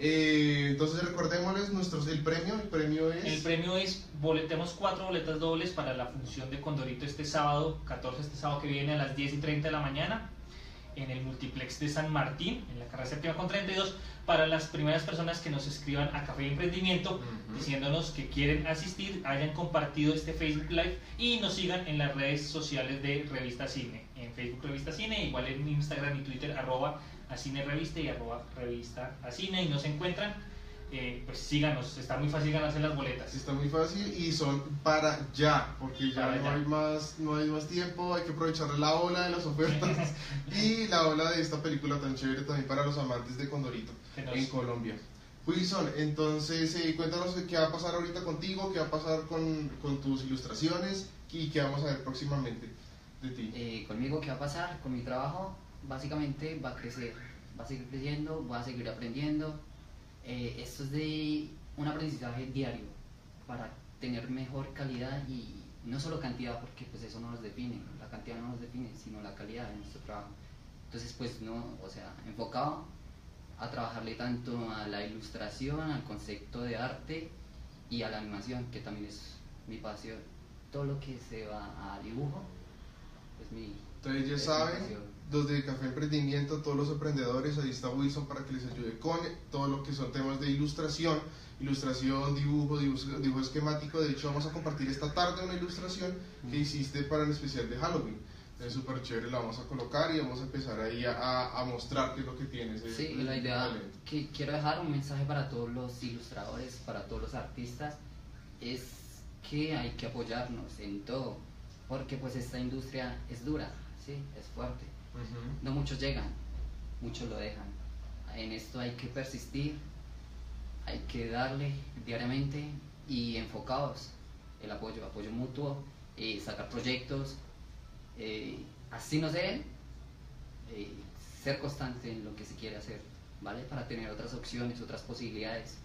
Eh, entonces recordémosles nuestros, el premio, el premio es... El premio es, tenemos cuatro boletas dobles para la función de Condorito este sábado, catorce, este sábado que viene a las diez y treinta de la mañana. En el multiplex de San Martín, en la carrera séptima con treinta y dos, para las primeras personas que nos escriban a Café de Emprendimiento, uh-huh, diciéndonos que quieren asistir, hayan compartido este Facebook Live y nos sigan en las redes sociales de Revista Cine, en Facebook Revista Cine, igual en Instagram y Twitter, arroba a Cine Revista y arroba Revista a Cine, y nos encuentran. Eh, pues síganos, está muy fácil ganarse las boletas. Está muy fácil y son para ya, porque ya para no ya. hay más, no hay más tiempo, hay que aprovechar la ola de las ofertas y la ola de esta película tan chévere también para los amantes de Condorito nos... en Colombia. Wilson, entonces eh, cuéntanos qué va a pasar ahorita contigo, qué va a pasar con, con tus ilustraciones y qué vamos a ver próximamente de ti. Eh, conmigo, ¿qué va a pasar? Con mi trabajo, básicamente va a crecer, va a seguir creciendo, voy a seguir aprendiendo. Eh, esto es de un aprendizaje diario para tener mejor calidad y no solo cantidad, porque pues eso no nos define, la cantidad no nos define, sino la calidad de nuestro trabajo. Entonces pues no, o sea, enfocado a trabajarle tanto a la ilustración, al concepto de arte y a la animación, que también es mi pasión. Todo lo que se va a dibujo es mi... Entonces ya saben, los de Café Emprendimiento, todos los emprendedores, ahí está Wilson para que les ayude con todo lo que son temas de ilustración, ilustración, dibujo, dibujo, dibujo esquemático. De hecho vamos a compartir esta tarde una ilustración que hiciste para el especial de Halloween. Es súper chévere, la vamos a colocar y vamos a empezar ahí a, a mostrar qué es lo que tienes. Sí, el, la idea talento. Que quiero dejar un mensaje para todos los ilustradores, para todos los artistas, es que hay que apoyarnos en todo, porque pues esta industria es dura, sí, es fuerte. Uh-huh. No muchos llegan, muchos lo dejan. En esto hay que persistir, hay que darle diariamente y enfocados, el apoyo, apoyo mutuo, eh, sacar proyectos, eh, así no sé, eh, ser constante en lo que se quiere hacer, ¿vale? Para tener otras opciones, otras posibilidades.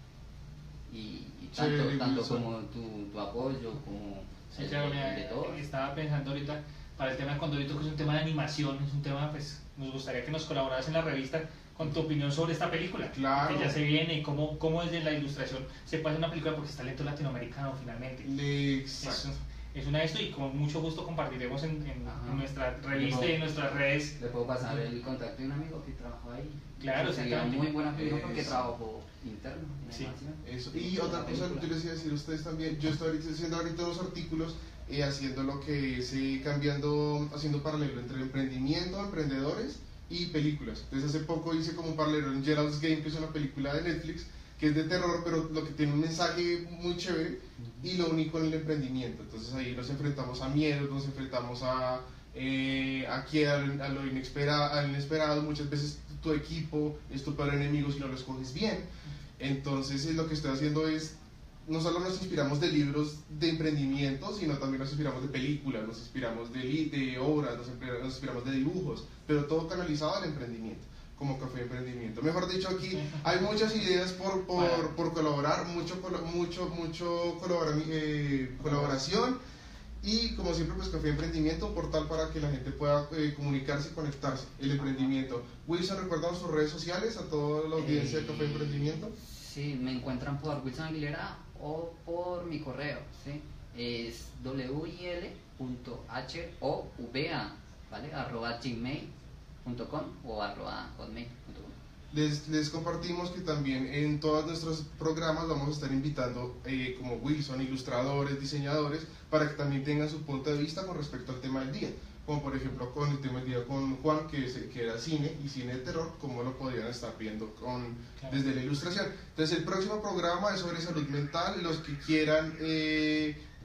Y, y tanto, sí, tanto como tu, tu apoyo, como sí, el, claro, el, mira, el de todos. Estaba pensando ahorita para el tema de Condorito, que es un tema de animación, es un tema, pues nos gustaría que nos colaboraras en la revista con tu opinión sobre esta película, claro, que ya se viene y cómo, cómo desde la ilustración se puede hacer una película, porque es talento latinoamericano finalmente. Exacto. Es, es una de esto y con mucho gusto compartiremos en, en, en nuestra revista y en nuestras redes. Le puedo pasar el contacto de un amigo que trabajó ahí. Claro, sería muy buena película porque trabajó interno en sí, animación. Eso. Y otra cosa que yo les iba a decir a ustedes también, yo estoy haciendo ahorita unos artículos eh, haciendo lo que es eh, cambiando, haciendo paralelo entre emprendimiento, emprendedores y películas. Entonces hace poco hice como un paralelo en Gerald's Game, que es una película de Netflix que es de terror, pero lo que tiene un mensaje muy chévere, y lo uní con el emprendimiento. Entonces ahí nos enfrentamos a miedos, nos enfrentamos a eh, aquí a, a lo inesperado, a lo inesperado. Muchas veces tu equipo es tu peor enemigo si no lo escoges bien. Entonces lo que estoy haciendo es, no solo nos inspiramos de libros de emprendimiento, sino también nos inspiramos de películas, nos inspiramos de, de obras, nos inspiramos, nos inspiramos de dibujos, pero todo canalizado al emprendimiento, como Café de Emprendimiento. Mejor dicho, aquí hay muchas ideas por, por, bueno. por colaborar, mucho, mucho, mucho colabora, eh, colaboración, y como siempre, pues Café de Emprendimiento, un portal para que la gente pueda eh, comunicarse y conectarse, el emprendimiento. Wilson, ¿recuerdan sus redes sociales a toda la audiencia eh, de Café de Emprendimiento? Sí, me encuentran por Wilson Aguilera o por mi correo, ¿sí? Es wil punto hova, ¿vale? arroba gmail punto com o arroba hotmail punto com. Les, les compartimos que también en todos nuestros programas vamos a estar invitando eh, como Wilson, ilustradores, diseñadores, para que también tengan su punto de vista con respecto al tema del día. Como por ejemplo con el tema del día con Juan, que, es, que era cine y cine de terror, como lo podrían estar viendo con, claro. desde la ilustración. Entonces el próximo programa es sobre salud mental. Los que quieran eh,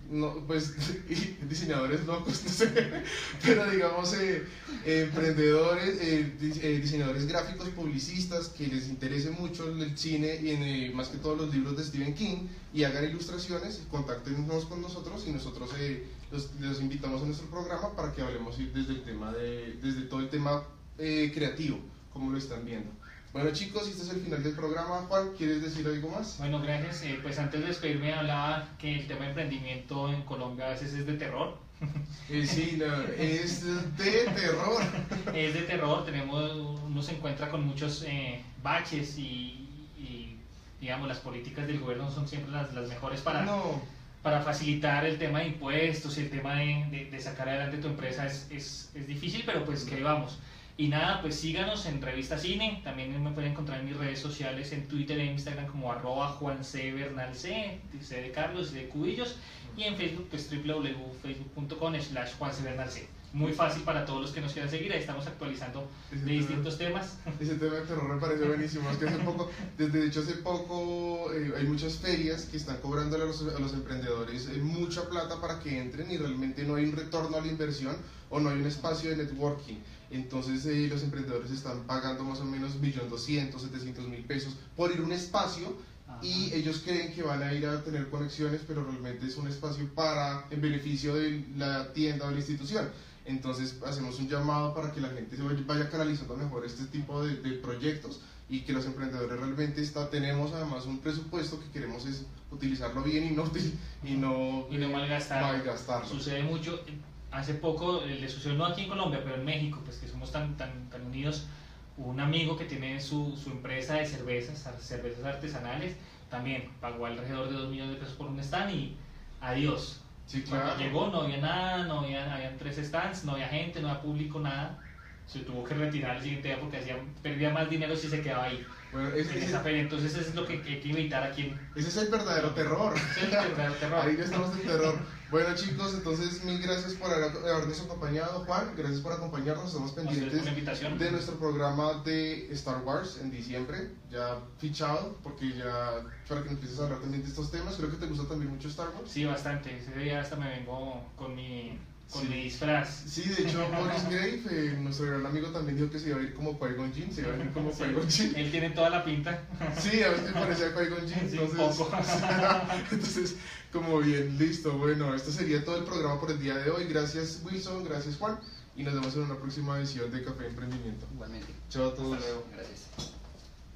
no, pues diseñadores locos, no sé, pero digamos eh, eh, emprendedores, eh, di- eh, diseñadores gráficos, publicistas que les interese mucho el cine y en, eh, más que todos los libros de Stephen King y hagan ilustraciones, contáctenos con nosotros y nosotros eh, los, los invitamos a nuestro programa para que hablemos desde el tema de, desde todo el tema eh, creativo, como lo están viendo. Bueno chicos, este es el final del programa. Juan, ¿quieres decir algo más? Bueno, gracias. Eh, pues antes de despedirme hablaba que el tema de emprendimiento en Colombia a veces es de terror. Eh, sí, no, es de terror. Es de terror, tenemos, uno se encuentra con muchos eh, baches y, y, digamos, las políticas del gobierno no son siempre las, las mejores para, No. para facilitar el tema de impuestos y el tema de, de, de sacar adelante tu empresa es, es, es difícil, pero pues que vamos. Y nada, pues síganos en Revista Cine, también me pueden encontrar en mis redes sociales, en Twitter e Instagram como arroba Juan C. Bernal C, C de Carlos, de Cubillos, y en Facebook pues w w w punto facebook punto com slash Juan C. Bernal C. Muy fácil para todos los que nos quieran seguir, ahí estamos actualizando Ese de tema- distintos temas. Ese tema de terror me parece buenísimo. Es que hace poco, desde de hecho hace poco, eh, hay muchas ferias que están cobrando a los, a los emprendedores eh, mucha plata para que entren y realmente no hay un retorno a la inversión o no hay un espacio de networking. Entonces eh, los emprendedores están pagando más o menos un millón doscientos, setecientos mil pesos por ir a un espacio. Ajá. Y ellos creen que van a ir a tener conexiones, pero realmente es un espacio para, en beneficio de la tienda o la institución. Entonces hacemos un llamado para que la gente se vaya, vaya canalizando mejor este tipo de, de proyectos y que los emprendedores realmente está, tenemos además un presupuesto que queremos es utilizarlo bien y no, util- y no, Y no eh, malgastar. malgastarlo. Sucede mucho, hace poco eh, le sucedió no aquí en Colombia, pero en México, pues que somos tan, tan, tan unidos, un amigo que tiene su, su empresa de cervezas, ar- cervezas artesanales, también pagó alrededor de dos millones de pesos por un stand y adiós. Sí, Cuando claro. llegó no había nada, no había, habían tres stands, no había gente, no había público, nada. Se tuvo que retirar el siguiente día porque hacía, perdía más dinero si se quedaba ahí Bueno, es- en ese, esa feria. Entonces eso es lo que, que hay que evitar aquí en ese es el verdadero terror. ese es el verdadero terror. Ahí ya estamos en terror. Bueno chicos, entonces mil gracias por haber- habernos acompañado. Juan, gracias por acompañarnos. Estamos A ustedes pendientes por la invitación. de nuestro programa de Star Wars en diciembre, ya fichado, porque ya para que nos empieces a hablar también de estos temas. Creo que te gusta también mucho Star Wars. Sí, bastante. Ese día hasta me vengo con mi, con Sí. mi disfraz. Sí, de hecho Boris Grave, eh, nuestro gran amigo, también dijo que se iba a ir como Qui-Gon Jinn, se iba a ir como Sí. Qui-Gon Jinn. Él tiene toda la pinta. Sí, a veces parecía Qui-Gon Jinn, Sí, un entonces, poco. entonces, como bien, listo. Bueno, esto sería todo el programa por el día de hoy. Gracias Wilson, gracias Juan, y nos vemos en una próxima edición de Café Emprendimiento. Igualmente. Chao a todos. Hasta luego. Gracias.